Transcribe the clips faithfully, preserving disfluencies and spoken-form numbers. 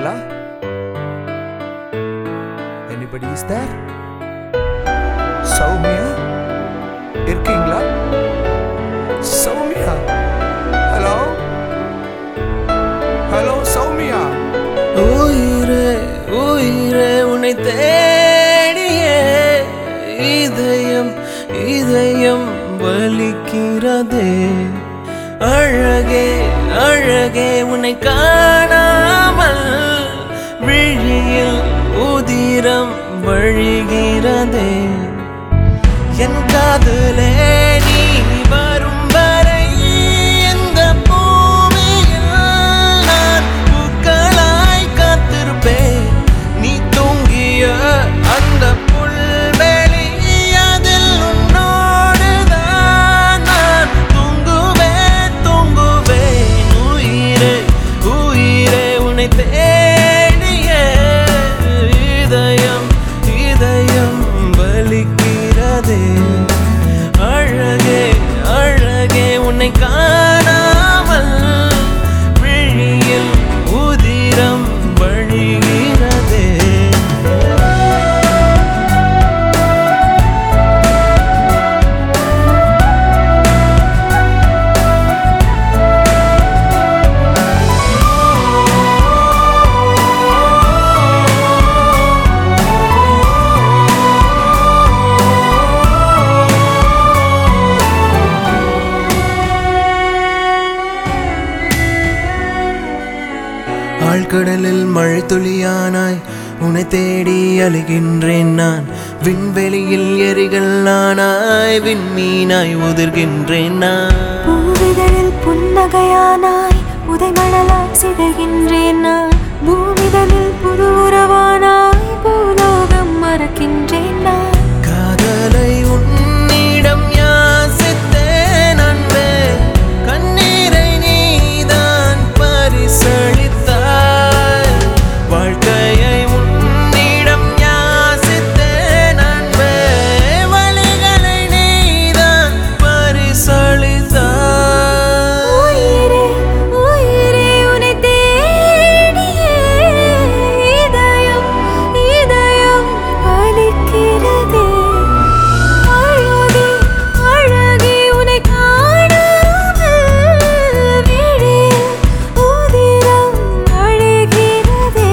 இருக்கீங்களா? Anybody is there? Soumya இருக்கீங்களா? Soumya, hello hello Soumya. உயிரே உயிரே உன்னை தேடியே இதயம் இதயம் வலிக்கிறதே. அழகே அழகே உன்னை காணாமல் விழியில் உதிரம் வழிகிறதே. என் காதலே நீ வரும் வரை இந்த பூமியில் நான் பூக்களாய் காத்திருப்பேன். நீ தூங்கிய அந்த புல்வெளி அதில் உன்னோடுதான் நான் தூங்குவேன் தூங்குவேன். உயிரே உயிரே உன்னை தேடிய இதயம் இதயம் வலிக்கிறதே. அழகே அழகே உன்னை காணாமல் விழியில் உதிரம் வழிகிறதே. ஆழ்கடலில் மழை துளியானாய் உன்னை தேடி அழுகின்றேன் நான். விண்வெளியில் எரிகள் நானாய் விண்மீனாய் உதிர்கின்றேன் நான். பூவிதழில் புன்னகையானாய் உதைமணலாய் சிதைகின்றேன் நான். பூமிதழில் புது உறவானாய் பூலோகம் மறக்கின்றேன் நான். காதலை உன்னிடம் யாசித்தேன் அன்பே. கண்ணீரை நீதான் பரிசளித்தாய். வாழ்க்கையை உன்னிடம் யாசித்தேன் அன்பே. வழிகளை நீதான் பரிசளித்தாய். உயிரே உயிரே உன்னை தேடியே இதயம் இதயம் வலிக்கிறதே. அழகே அழகே உன்னை காணாமல் விழியில் உதிரம் வழிகிறதே.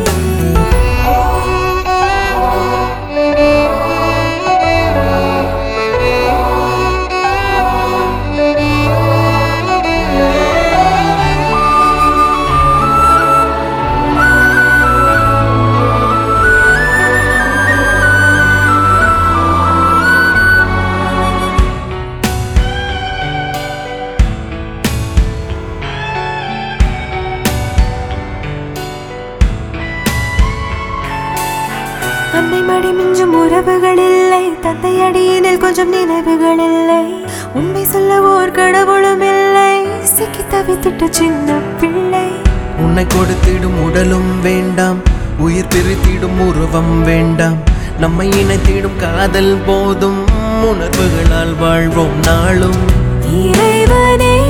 அன்னை மடி மிஞ்சும் உறவுகள் இல்லை. தந்தை அடியினில் கொஞ்சம் நினைவுகள் இல்லை. உண்மை சொல்ல ஓர் கடவுளும் இல்லை. சிக்கி தவித்திட்ட சின்ன பிள்ளை. உன்னை கொடுத்திடும் உடலும் வேண்டாம். உயிர் பிரித்திடும் உருவம் வேண்டாம். நம்மை இணைத்திடும் காதல் போதும். உணர்வுகளால் வாழ்வோம் நாளும். இறைவனே